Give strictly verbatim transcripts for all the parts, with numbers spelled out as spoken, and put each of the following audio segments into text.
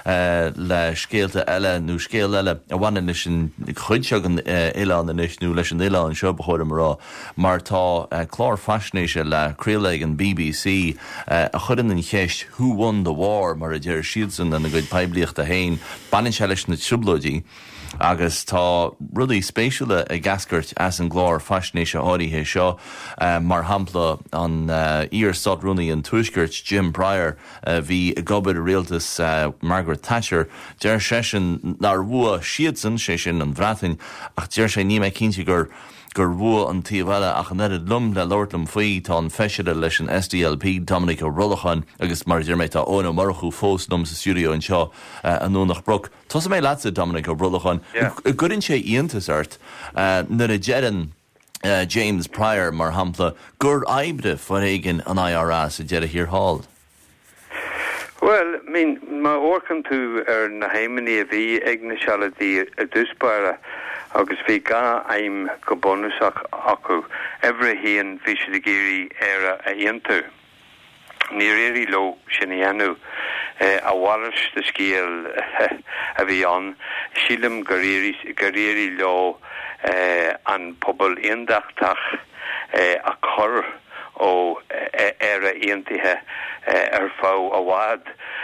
le scéalta eile nó scéal eile a bhaine leis an chuid an Ileán inis nó leis an Ileán seo ba chóir amrá mar tá chlár fascnéise le Creaigh an B B C a chudan an cheist Who Won the War mar a dtéir siadsan an a gcuid pebliacht a hain banin se leis na trúblóidí agus tá rudaí spéisiúla a gascairt as an glár fascnéise áirithe seo mar hampla an ír sod runnaí an tuaisgurt Jim Pryor bhí gobad a rialtas Margaret Thatcher deir sé sin nar bhua siadsan sé sin an bhreatain ach deir sé ní mé cinnte gur gur bhua an tíomhile ach an éad lum le Lordlam faoi tá an feisiide leis an S D L P Dominic O'Rullichan agus mar deir méid tá óna marchú fós num sa stúdio an seo an nó nach broc. Tá mé lása Dominic O'Rullichan gurinn sé íontas art nar a jean Uh, James Pryor mar hampla gur aibre for éigen an I R A sa dead a hir hall. Well, I mean, ma orchan tú ar na haimini a bhí ag na sealadí a dúspáire agus bhí ga aim go bonusach acu every hían bhí si de géirí éire a dhéantú. Ní réirí lo sin dhéanú a bhharis de scéal a bhí an sílim go réirí lo Uh, an pobl indachtach uh, a chur ó éire iontaithe uh, ar fá a bhád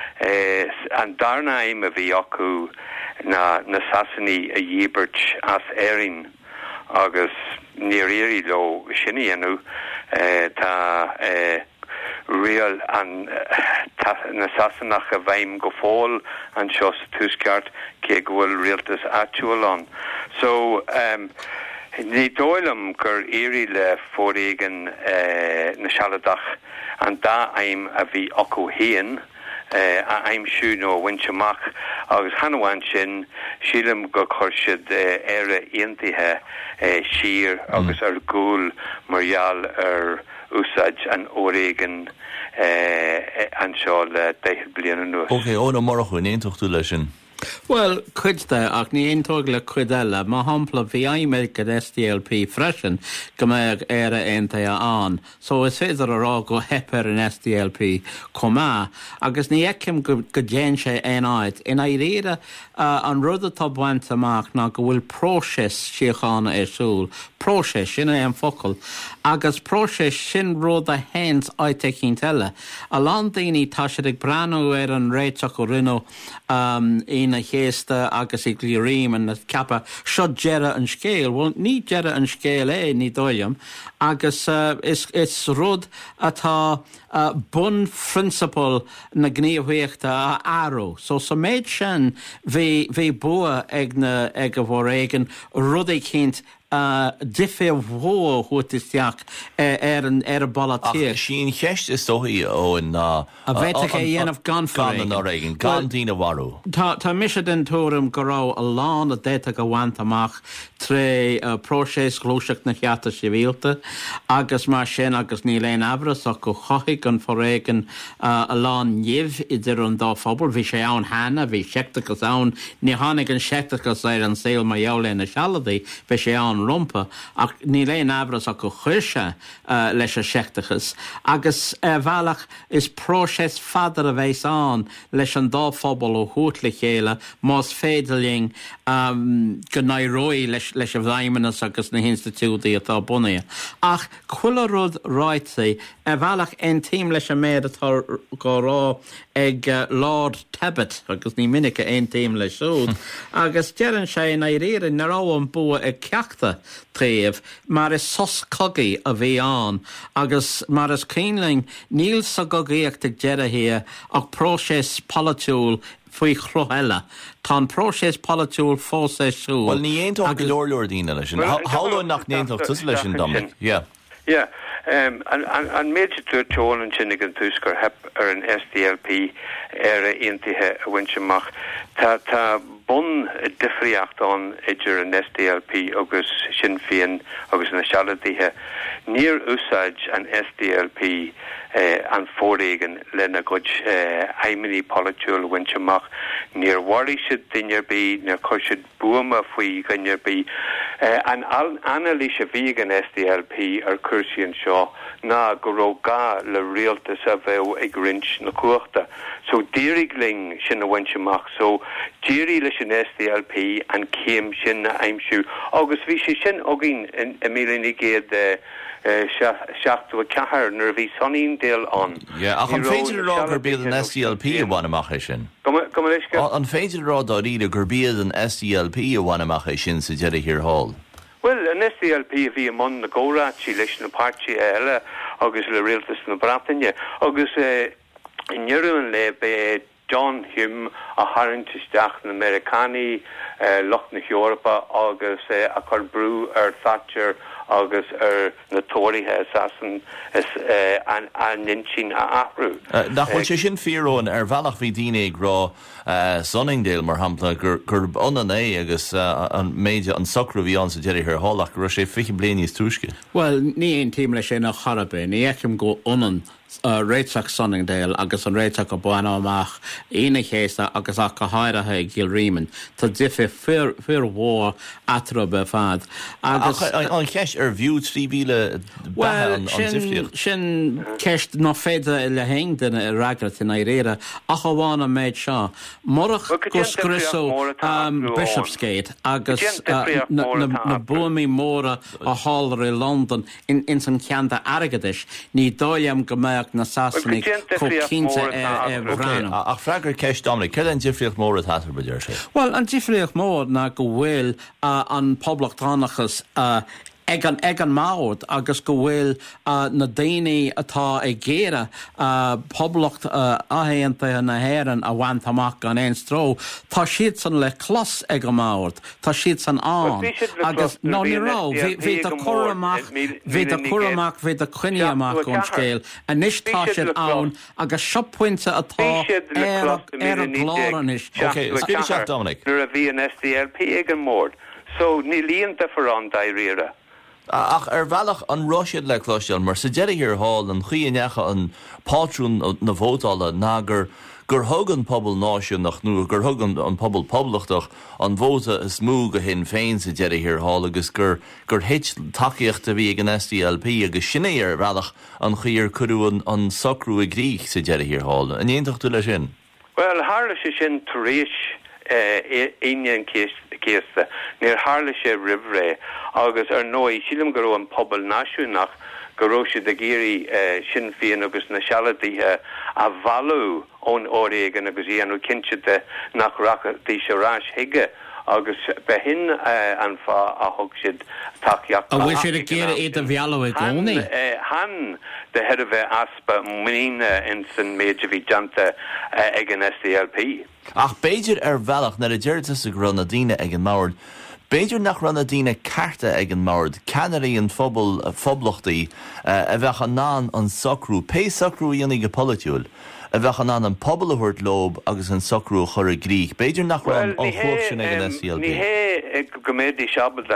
uh, an darnaim a bhí acu na, na sasanní a dhíbert as éirin agus ní réirí lo sinna dhéanú uh, tá uh, real an uh, na sasanach a bhaim go fáil an seo sa túsceart cé go bhfuil rialtas actual an. So, um, ní dóilm gur éirí le fóréigen uh, na sealadach an dá aim a bhí acu héan uh, a aim siú nó winseach agus hanhain sin sílim go chuirsiad uh, éire iontaithe uh, sír agus ar gúil margheall ar úsáid an óréigen uh, an seo le deiche bliana nuas. Ok, óna marchu in éontochtú lei sin. Well, cuidte ach ní aontóg le cuideile má hampla bhí aimime go S D L P freisin go mbeadh éire aontaithe an. So is féidir a rá go hepar an S D L P comá agus ní eicim go déan sé aon áid. In éire uh, an rud atá baint amach ná go bhfuil próisis siochána ar súl. Próisis sin é an focail. Agus próisis sin rud a hens áite cinn teile. A lán daoine tá sé ag breanú ar an réiteach go rinne um, ina chéasta agus i glírim an cappa seo deire an scéal. Well, ní deire an scéal é ní dóilm agus uh, is, is rud atá uh, bun principal na gníomhhuiachta a aró. So sa méid sin bhí bua ag na ag a bhóréigen rud é cinnt Uh, diffe bhó chuit isteach ar an ar a balatíir. Sin cheist is dóí ó ná a bheitach é dhéanamh gan gan an áigen gan dína warú. Tá tá mise den túm go rá a lán a déite go bhaint amach tré próséis glúiseach na cheata sibhialta agus mar sin agus ní léon abras ach go choigh an forréigen a lán níomh idir an dá fphobal bhí sé ann hena bhí seachtagus ann ní tháinig an seachtagus ar an saoil mar jaolaí na sealadaí bhí sé ann rompa ach ní léon abras ach go chuirse uh, leis a seachtagus agus uh, bhealach is prósés fadar a bheits an leis an dá phobal ó thuaitla chéile más féidirling um, go nairóí leis, leis a bhaimenas agus na institúdaí atá bunaí. Ach chuile rud ráitsaí a bhealach an tíim leis a méad atá go rá ag uh, Lord Tebbit agus ní minic ein tíim leis súd agus dearan sé na réire na rá an bua ag ceachta tréamh mar is sos cogaí a bhí an agus mar is cíling níl sa gogaíocht ag deire hia ach prósés politiúil faoi chloheile. Tá prósés politiúil fós é súil. Well, ní aontóg go leor dína leis sin. Hála nach néontóg tus leis sin Dominic. Yeah. Yeah. Um, an, an, an méid tú teol an sinnig an túscar hep ar an S D L P ar a iontaithe a winseach. Tá tá bun difriacht an idir an S D L P agus Sinn Féin agus na sealadíthe. Níor úsáid an S D L P uh, an fóréigen lena gud uh, aimimení politiúil winseach. Níor warí siad dinnear bí, níor chuir siad buama faoi gannear bí. an analíse vegan S D L P ar Cursian Shaw na goroga le realta sa bhew ag rinch na cuachta. So dirigling sin a wenchemach, so diri le sin S D L P an céim sin na aimsú. Agus vi sé sin ogin in Emilini géad seachtu a cahar nar bhí sonín déal an. Yeah, ach an féidir rá gur bíad an S D L P a bhainamach é sin. An féidir rá dá ríad a gur bíad an S D L P a bhainamach é sin sa deire hir hall. Well, an S D L P a bhí amon na górátí leis na pártí eile agus le rialtas na Bratainne agus in Jeruan le be John Hume a harintisteach na Americani Loch na Europa agus a Carbrú ar Thatcher agus ar na Torythe assassin an ninsin a ahrú. Nach bhfuil sé sin fíorón ar bhealach bhí daine ag rá Sunningdale mar hampla gur gur onan é agus an méide an socrú bhí an sa deidir ar hálach gur sé fiche blianaí túisce. Well, ní ein tíim lei sé nach charabé, ní eicim go onan Uh, réiteach Sunningdale agus an réiteach go buana amach ina chéasta agus ach go háirithe gil riman tá dife fir mhór atra be fad. Agus an ceist ar bhiú trí bhíle well, sin sin ceist nó féide le héin den ragrat in éire ach bhána méid seo. Morach go scriso um, Bishopsgate agus uh, na, na, na buamí móra a hálar i London in, in san ceanta agadis ní dóiam go méach na Sassanic cócínte é bhreanam. Ach freigur ceist Dominic, céir an difriocht mór a tatar beidir sé? Well, an difriocht mór na go bhfuil an poblachtánaachas ag an ag an mád agus go bhfuil uh, na daoine atá ag géire uh, poblacht uh, ahéanta na héan a bhaint amach an éon stró, tá siad san le clos ag an mád, tá siad san an agus nó nírá bhí a choramach bhí a choramach bhí a chuine amach ón scéil a níos tá siad ann agus sioppointe atá ar ar an gláranis. Ok, scríbe seach Dominic. Nuair a bhí an S D L P ag an mód, so ní líonta for an dairiire. Ach ar bhealach an Russiad le chlosisteil mar sa deidir hir hall an chuíonecha an pátrún na bhótála ná gur gur thugan pobl náisiúnach nó gur thugan an pobl poblachtach an bhóta is mú go hin féin sa deidir hir hall agus gur gur hit takeíocht a bhí ag an S D L P agus sinné ar bhealach an chuir curúan an socrú a gríich sa deidir hir hall. An éontocht tú lei sin? Well, hála sé sin taréis éinean céasta níor hála sé ribré agus ar nói sílim go raibh an pobl náisiúnach go raibh sé de géirí sin féin agus na sealadíthe a bhalú ón óréigen agus íanú cinseate nach rachtaí sé rás hiige agus behin an fá a thug siad takeíocht. A bhfuil siad a géire iad a bhealú ag gcónaí? Han de head of aspa mínine in san méidir bhí deanta ag an S D L P. Ach beidir ar bhealach na a deirtas a gronna díine ag an máird, beidir nach ranna díine carta ag an máird, canarí an phobal phoblachtaí a bheith an ná an socrú, pe socrú dhéananig go politiúil, a bheith an ná an pobl a bhairt lob agus an socrú chur a gríich. Beidir nach ran an chóir sin ag an S D L P. Ní hé go méidí seabal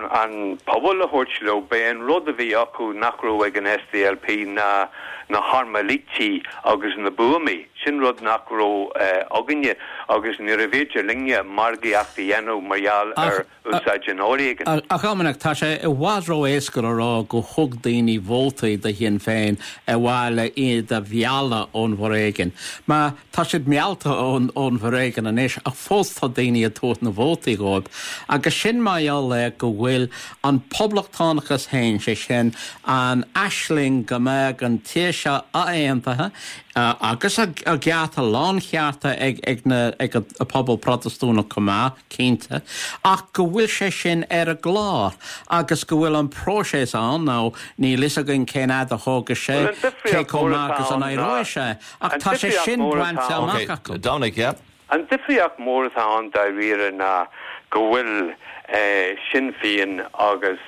an pobl a bhairt lob be an rud a bhí acu nachrú ag an S D L P na na harmalítí agus na buamí. Sin rud nachró aginne agus ní a bhéidir linge margaíachta dhéanú marall ar úsáid an óréigen. A chamanach tá sé i bhádró éascar ará go thug daoine bhótaí de hien féin a bhile iad a bheala ón bhréigen. Má tá siad mealta ón ón bhréigen an éis a fós tá daoine a tuat na bhótaí gáib. Agus sin maiall le go bhfuil an poblachtánaachas hain sé sin an aisling go méid an tíise a aontathe Uh, agus a, a geata lán chearta ag, ag, na, ag a, a pobl protestúna comá cínta ach go bhfuil sé sin ar a glár agus go bhfuil an prósés an ná ní lisagan céad a thógus sé cé comachgus an éróis sé ach tá sé sin bhainte amach acu. Dominic, yeah. An difriach mór an da riire na go bhfuil sin féin agus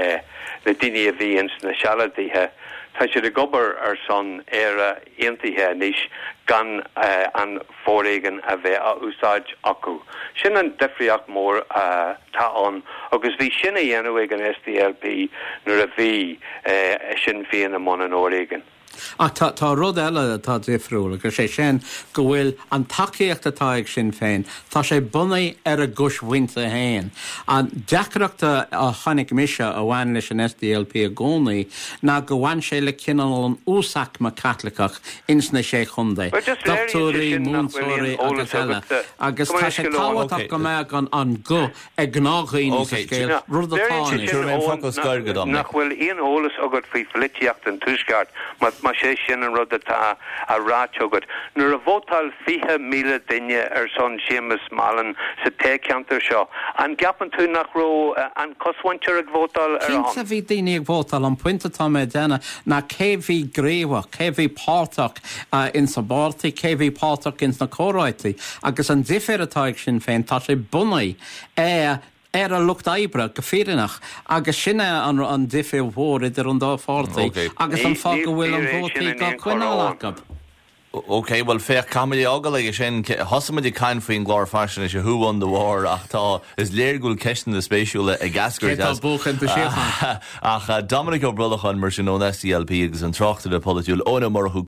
na daine a bhíon na sealadíthe. Tá sé de gobar ar son éire aontaithe níos gan uh, an fóréigen a bheith a úsáid acu. Sin an difriach mór uh, tá an, agus bhí sinna dhéanú ag an S D L P nuair a bhí uh, sin féin am an óréigen. Ach tá tá rud eile tá difriúla gur sé sin go bhfuil an takeíocht atá ag sin féin, tá sé bunaí ar a gus bhainte héin. An deachreachta a chanig mise a bhhain leis an S D L P a gcónaí ná go bhhain sé le cinál an úsach ma catlicach insna sé chundé. Doctorí, múnsóirí agus eile. Agus tá sé táhaach go meid an go ag gnáchaíní sa scéil rud atáin. Nach bhfuil íon ólas agad faoi filitiacht an túisceart má sé sin an rud atá a ráteogad. Nuair a bhótáil fiche míle duine ar son Seamus Mallon sa téceantar seo. An gapan tú nach ró an coshaintear ag bhótáil ar an. Cínta bhí daoine ag bhótáil an puinte tá mé déna na cé bhí gréomha, cé bhí páirteach in sa bártaí, cé bhí páirteach in na córáitaí, agus an diféir atá ag sin féin tá sé bunaí é Er a lucht ebre go féirinach agus sinne an an difé bhór idir an dá fátaí agus an fá go bhfuil an bhótaí go chuineála. Ok, well fé camí agal ige sin hosamid cain faoin glár fashion is who won the war ach tá is léirgúil ceistan na spéisiúla a gascuir ach Dominic O'Brolachan mar sin ón S D L P agus an trochtta de politiúil óna mar